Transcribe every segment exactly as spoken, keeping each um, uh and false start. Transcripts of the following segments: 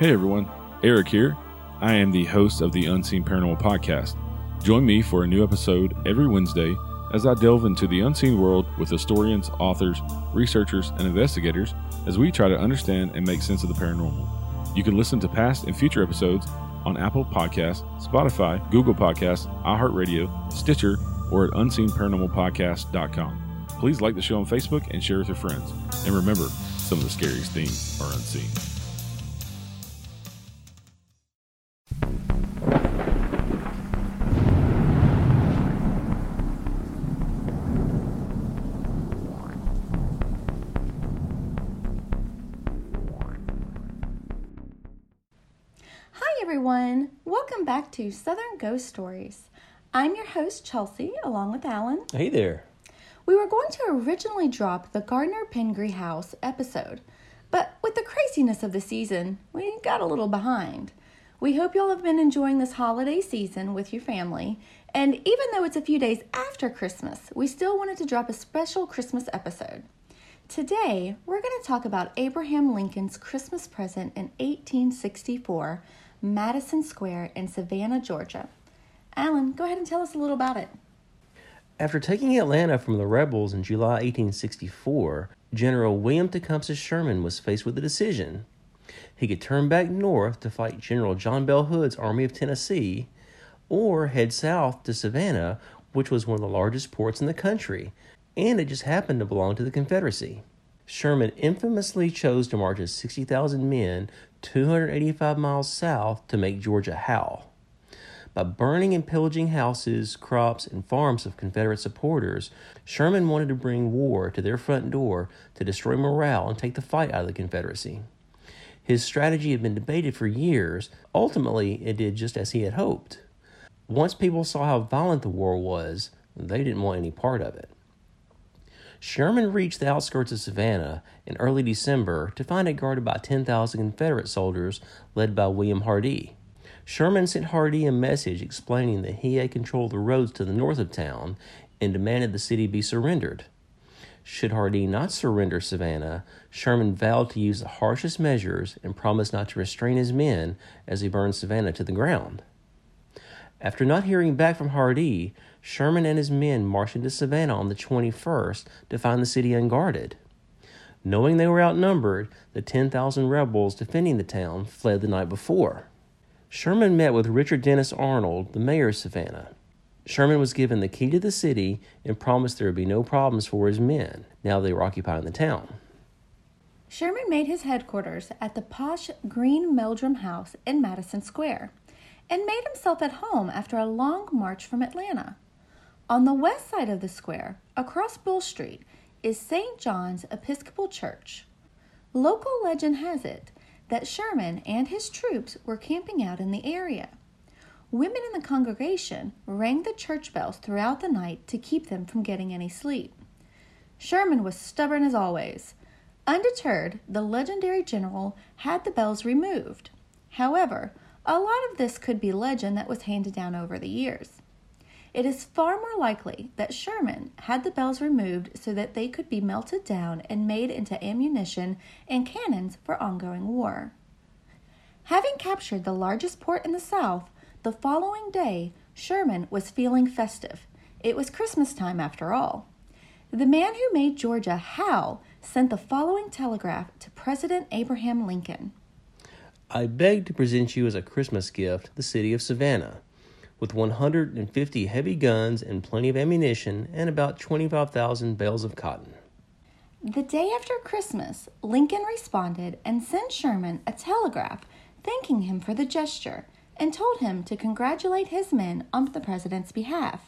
Hey everyone, Eric here. I am the host of the Unseen Paranormal Podcast. Join me for a new episode every Wednesday as I delve into the unseen world with historians, authors, researchers, and investigators as we try to understand and make sense of the paranormal. You can listen to past and future episodes on Apple Podcasts, Spotify, Google Podcasts, iHeartRadio, Stitcher, or at unseen paranormal podcast dot com. Please like the show on Facebook and share with your friends. And remember, some of the scariest things are unseen. Hi everyone, welcome back to Southern Ghost Stories. I'm your host Chelsea, along with Alan. Hey there. We were going to originally drop the Gardner Pingree House episode, but with the craziness of the season, we got a little behind. We hope y'all have been enjoying this holiday season with your family, and even though it's a few days after Christmas, we still wanted to drop a special Christmas episode. Today, we're going to talk about Abraham Lincoln's Christmas present in eighteen sixty-four, Madison Square in Savannah, Georgia. Alan, go ahead and tell us a little about it. After taking Atlanta from the rebels in July eighteen sixty-four, General William Tecumseh Sherman was faced with a decision. He could turn back north to fight General John Bell Hood's Army of Tennessee, or head south to Savannah, which was one of the largest ports in the country, and it just happened to belong to the Confederacy. Sherman infamously chose to march his sixty thousand men two hundred eighty-five miles south to make Georgia howl. By burning and pillaging houses, crops, and farms of Confederate supporters, Sherman wanted to bring war to their front door to destroy morale and take the fight out of the Confederacy. His strategy had been debated for years. Ultimately, it did just as he had hoped. Once people saw how violent the war was, they didn't want any part of it. Sherman reached the outskirts of Savannah in early December to find it guarded by ten thousand Confederate soldiers led by William Hardee. Sherman sent Hardee a message explaining that he had control of the roads to the north of town and demanded the city be surrendered. Should Hardee not surrender Savannah, Sherman vowed to use the harshest measures and promised not to restrain his men as he burned Savannah to the ground. After not hearing back from Hardee, Sherman and his men marched into Savannah on the twenty-first to find the city unguarded. Knowing they were outnumbered, the ten thousand rebels defending the town fled the night before. Sherman met with Richard Dennis Arnold, the mayor of Savannah. Sherman was given the key to the city and promised there would be no problems for his men now they were occupying the town. Sherman made his headquarters at the posh Green Meldrum House in Madison Square and made himself at home after a long march from Atlanta. On the west side of the square, across Bull Street, is Saint John's Episcopal Church. Local legend has it that Sherman and his troops were camping out in the area. Women in the congregation rang the church bells throughout the night to keep them from getting any sleep. Sherman was stubborn as always. Undeterred, the legendary general had the bells removed. However, a lot of this could be legend that was handed down over the years. It is far more likely that Sherman had the bells removed so that they could be melted down and made into ammunition and cannons for ongoing war. Having captured the largest port in the South, the following day, Sherman was feeling festive. It was Christmas time after all. The man who made Georgia howl sent the following telegraph to President Abraham Lincoln. I beg to present you as a Christmas gift the city of Savannah, with one hundred fifty heavy guns and plenty of ammunition and about twenty-five thousand bales of cotton. The day after Christmas, Lincoln responded and sent Sherman a telegraph thanking him for the gesture and told him to congratulate his men on the president's behalf.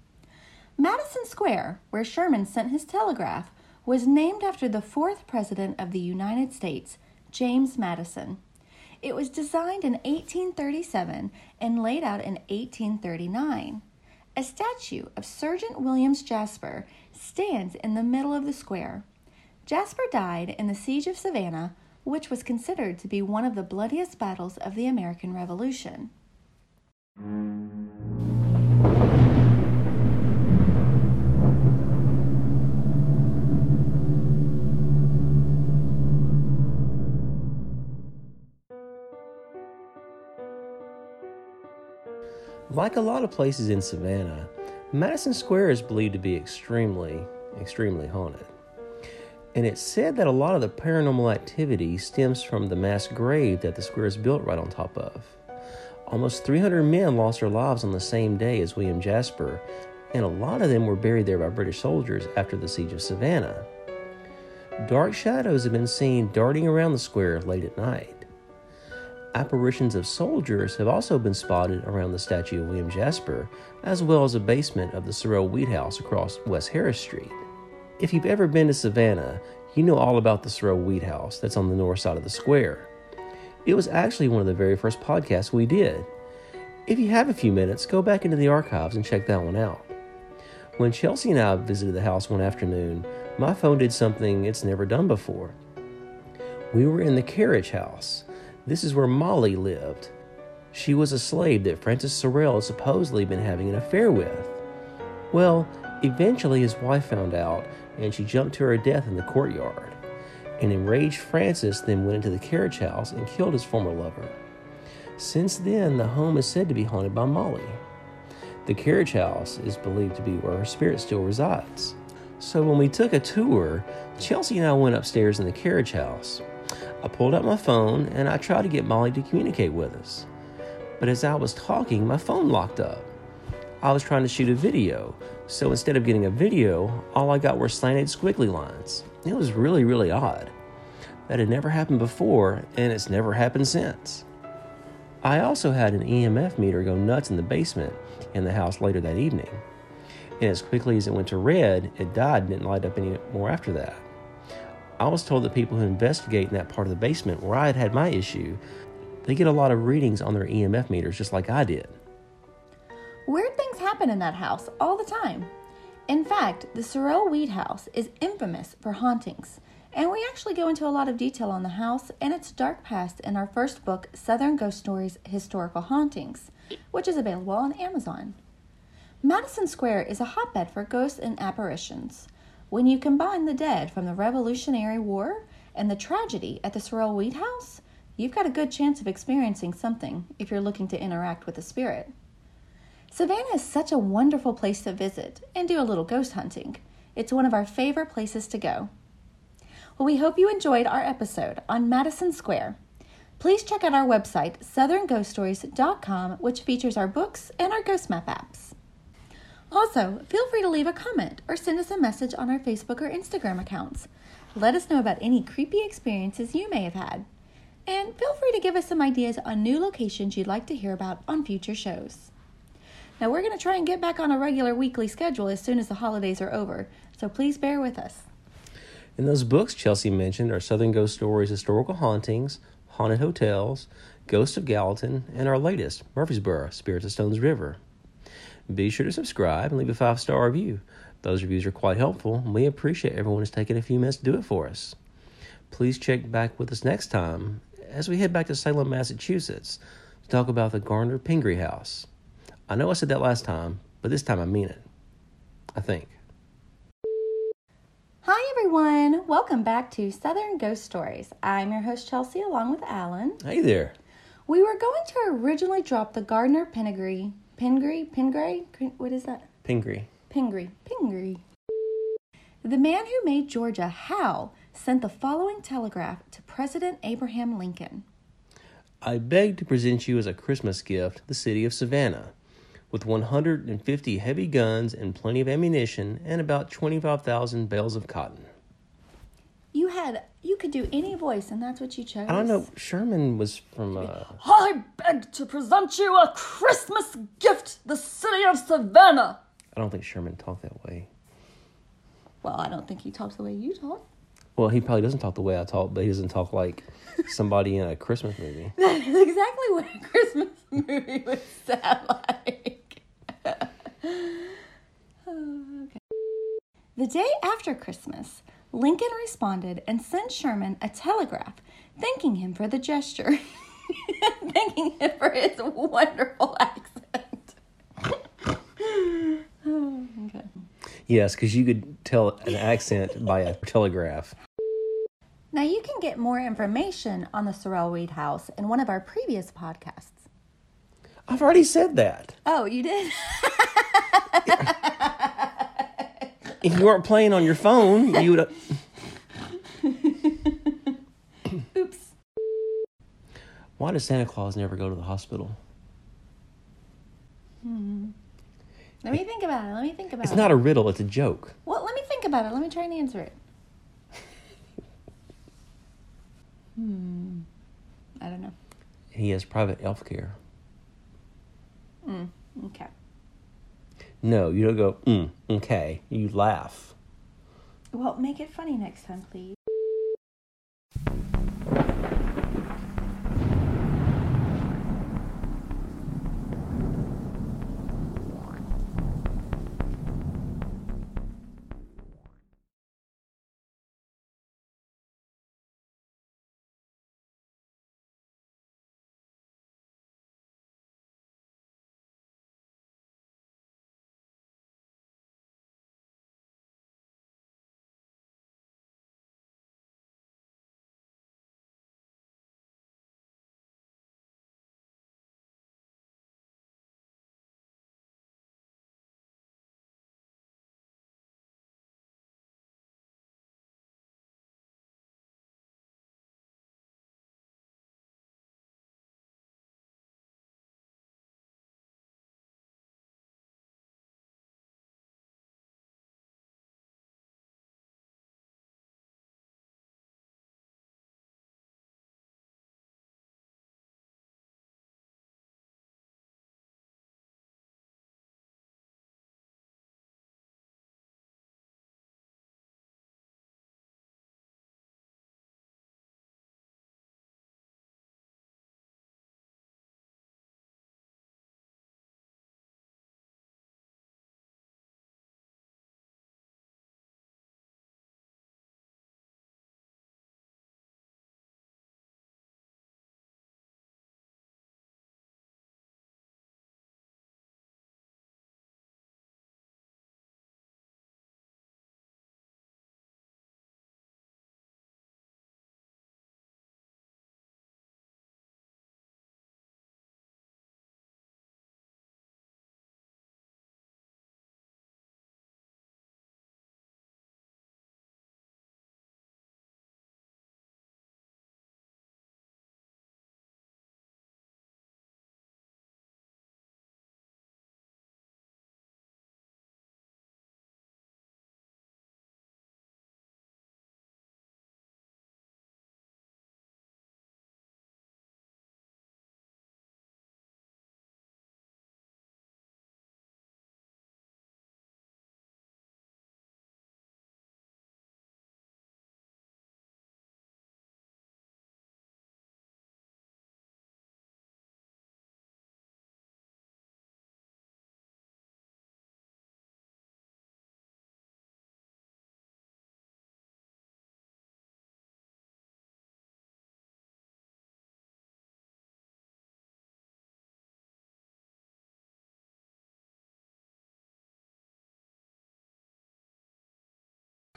Madison Square, where Sherman sent his telegraph, was named after the fourth president of the United States, James Madison. It was designed in eighteen thirty-seven and laid out in eighteen thirty-nine. A statue of Sergeant Williams Jasper stands in the middle of the square. Jasper died in the Siege of Savannah, which was considered to be one of the bloodiest battles of the American Revolution. Like a lot of places in Savannah, Madison Square is believed to be extremely, extremely haunted. And it's said that a lot of the paranormal activity stems from the mass grave that the square is built right on top of. Almost three hundred men lost their lives on the same day as William Jasper, and a lot of them were buried there by British soldiers after the siege of Savannah. Dark shadows have been seen darting around the square late at night. Apparitions of soldiers have also been spotted around the statue of William Jasper, as well as the basement of the Sorrel Wheat House across West Harris Street. If you've ever been to Savannah, you know all about the Sorrel Wheat House that's on the north side of the square. It was actually one of the very first podcasts we did. If you have a few minutes, go back into the archives and check that one out. When Chelsea and I visited the house one afternoon, my phone did something it's never done before. We were in the carriage house. This is where Molly lived. She was a slave that Francis Sorrel had supposedly been having an affair with. Well, eventually his wife found out, and she jumped to her death in the courtyard. An enraged Francis then went into the carriage house and killed his former lover. Since then, the home is said to be haunted by Molly. The carriage house is believed to be where her spirit still resides. So when we took a tour, Chelsea and I went upstairs in the carriage house. I pulled out my phone and I tried to get Molly to communicate with us. But as I was talking, my phone locked up. I was trying to shoot a video, so instead of getting a video, all I got were slanted squiggly lines. It was really, really odd. That had never happened before, and it's never happened since. I also had an E M F meter go nuts in the basement in the house later that evening. And as quickly as it went to red, it died and didn't light up any more after that. I was told that people who investigate in that part of the basement where I had had my issue, they get a lot of readings on their E M F meters just like I did. Weird things happen in that house all the time. In fact, the Sorrel Wheat House is infamous for hauntings, and we actually go into a lot of detail on the house and its dark past in our first book, Southern Ghost Stories Historical Hauntings, which is available on Amazon. Madison Square is a hotbed for ghosts and apparitions. When you combine the dead from the Revolutionary War and the tragedy at the Sorrel Wheat House, you've got a good chance of experiencing something if you're looking to interact with a spirit. Savannah is such a wonderful place to visit and do a little ghost hunting. It's one of our favorite places to go. Well, we hope you enjoyed our episode on Madison Square. Please check out our website, southern ghost stories dot com, which features our books and our ghost map apps. Also, feel free to leave a comment or send us a message on our Facebook or Instagram accounts. Let us know about any creepy experiences you may have had. And feel free to give us some ideas on new locations you'd like to hear about on future shows. Now, we're going to try and get back on a regular weekly schedule as soon as the holidays are over, so please bear with us. And those books Chelsea mentioned are Southern Ghost Stories Historical Hauntings, Haunted Hotels, Ghost of Gallatin, and our latest, Murfreesboro, Spirits of Stones River. Be sure to subscribe and leave a five-star review. Those reviews are quite helpful, and we appreciate everyone who's taken a few minutes to do it for us. Please check back with us next time as we head back to Salem, Massachusetts to talk about the Gardner Pingree House. I know I said that last time, but this time I mean it. I think. Hi everyone, welcome back to Southern Ghost Stories. I'm your host Chelsea along with Alan. Hey there. We were going to originally drop the Gardner Pingree, Pingree, Pingree, what is that? Pingree. Pingree, Pingree. The man who made Georgia howl sent the following telegraph to President Abraham Lincoln. I beg to present you as a Christmas gift the city of Savannah, with one hundred fifty heavy guns and plenty of ammunition and about twenty-five thousand bales of cotton. You had, you could do any voice and that's what you chose? I don't know, Sherman was from, uh... I beg to present you a Christmas gift, the city of Savannah. I don't think Sherman talked that way. Well, I don't think he talks the way you talk. Well, he probably doesn't talk the way I talk, but he doesn't talk like somebody in a Christmas movie. That is exactly what a Christmas movie would sound like. Oh, okay. The day after Christmas, Lincoln responded and sent Sherman a telegraph thanking him for the gesture, thanking him for his wonderful accent. Oh, okay. Yes, because you could tell an accent by a telegraph. Now, you can get more information on the Sorrel Wheat House in one of our previous podcasts. I've already said that. Oh, you did? If you weren't playing on your phone, you would. Oops. Why does Santa Claus never go to the hospital? Hmm. Let me think about it. Let me think about It's it. not a riddle, it's a joke. Well, let me think about it. Let me try and answer it. Hmm. I don't know. He has private elf care. Mm, okay. No, you don't go, mm, okay. You laugh. Well, make it funny next time, please.